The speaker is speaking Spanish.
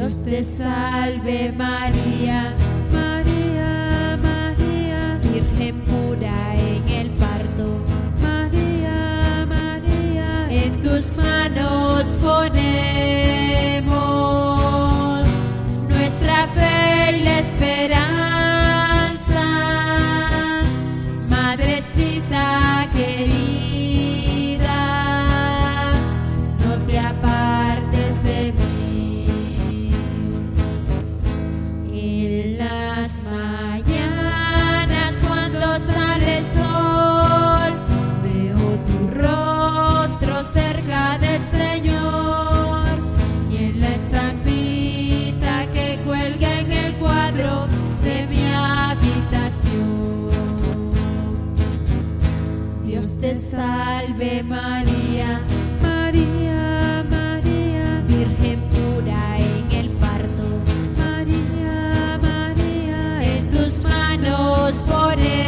Dios te salve María, María, María, Virgen pura en el parto. María, María, En tus manos ponemos nuestra fe y la esperanza, Madrecita querida, no te apartes de mí. En las mañanas cuando sale el sol, veo tu rostro cerca del Señor, y en la estampita que cuelga en el cuadro de mi habitación. Dios te salve María, María, María, Virgen pura en el parto. María, María, En tus manos ponemos